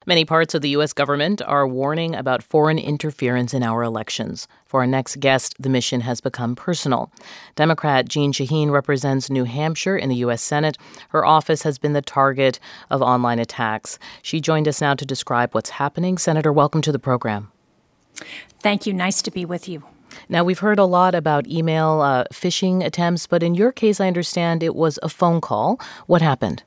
Many parts of the U.S. government are warning about foreign interference in our elections. For our next guest, the mission has become personal. Democrat Jeanne Shaheen represents New Hampshire in the U.S. Senate. Her office has been the target of online attacks. She joined us now to describe what's happening. Senator, welcome to the program. Thank you. Nice to be with you. Now, we've heard a lot about email phishing attempts, but in your case, I understand it was a phone call. What happened?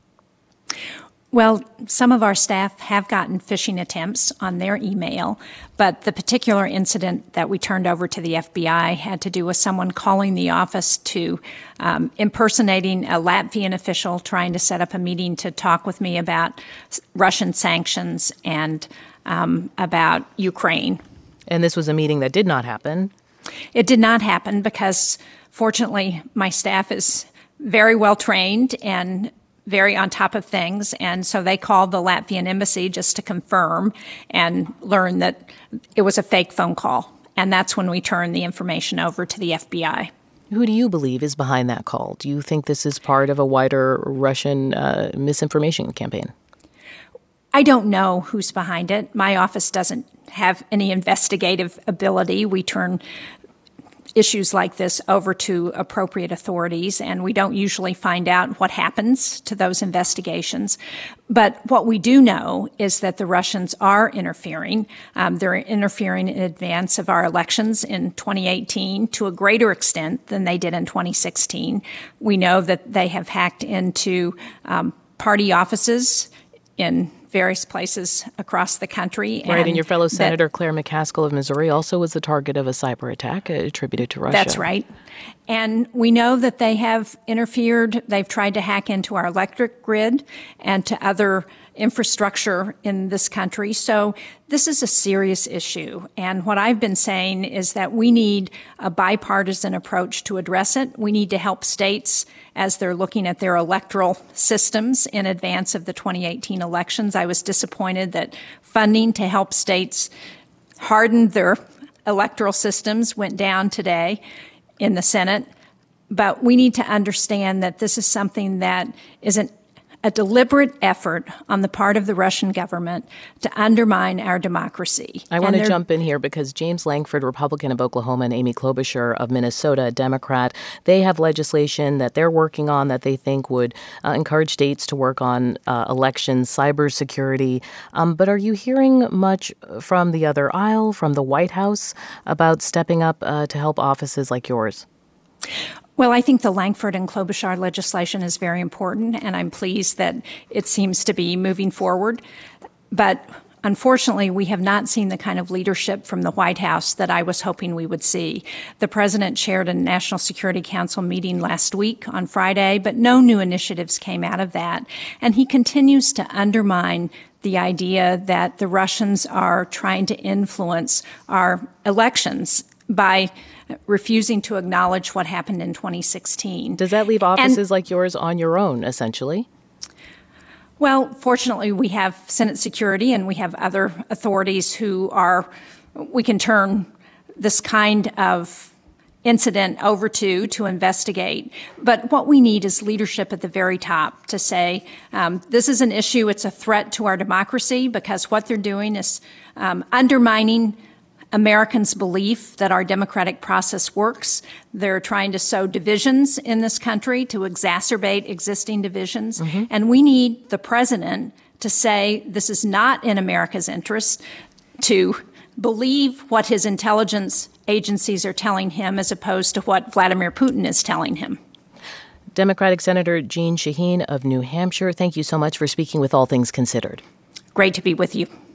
Well, some of our staff have gotten phishing attempts on their email, but the particular incident that we turned over to the FBI had to do with someone calling the office to impersonating a Latvian official trying to set up a meeting to talk with me about Russian sanctions and about Ukraine. And this was a meeting that did not happen. It did not happen because, fortunately, my staff is very well trained and very on top of things. And so they called the Latvian embassy just to confirm and learn that it was a fake phone call. And that's when we turned the information over to the FBI. Who do you believe is behind that call? Do you think this is part of a wider Russian misinformation campaign? I don't know who's behind it. My office doesn't have any investigative ability. We turn issues like this over to appropriate authorities, and we don't usually find out what happens to those investigations. But what we do know is that the Russians are interfering. They're interfering in advance of our elections in 2018 to a greater extent than they did in 2016. We know that they have hacked into party offices in various places across the country. Right, and your fellow Senator Claire McCaskill of Missouri also was the target of a cyber attack attributed to Russia. That's right. And we know that they have interfered. They've tried to hack into our electric grid and to other infrastructure in this country. So this is a serious issue. And what I've been saying is that we need a bipartisan approach to address it. We need to help states as they're looking at their electoral systems in advance of the 2018 elections. I was disappointed that funding to help states harden their electoral systems went down today in the Senate. But we need to understand that this is something that isn't a deliberate effort on the part of the Russian government to undermine our democracy. I want to jump in here because James Lankford, Republican of Oklahoma, and Amy Klobuchar of Minnesota, Democrat, they have legislation that they're working on that they think would encourage states to work on elections, cybersecurity. But are you hearing much from the other aisle, from the White House, about stepping up to help offices like yours? Well, I think the Lankford and Klobuchar legislation is very important, and I'm pleased that it seems to be moving forward. But unfortunately, we have not seen the kind of leadership from the White House that I was hoping we would see. The president chaired a National Security Council meeting last week on Friday, but no new initiatives came out of that. And he continues to undermine the idea that the Russians are trying to influence our elections by refusing to acknowledge what happened in 2016. Does that leave offices like yours on your own, essentially? Well, fortunately, we have Senate security and we have other authorities we can turn this kind of incident over to investigate. But what we need is leadership at the very top to say, this is an issue, it's a threat to our democracy, because what they're doing is undermining Americans' belief that our democratic process works. They're trying to sow divisions in this country to exacerbate existing divisions. Mm-hmm. And we need the president to say this is not in America's interest, to believe what his intelligence agencies are telling him as opposed to what Vladimir Putin is telling him. Democratic Senator Jeanne Shaheen of New Hampshire, thank you so much for speaking with All Things Considered. Great to be with you.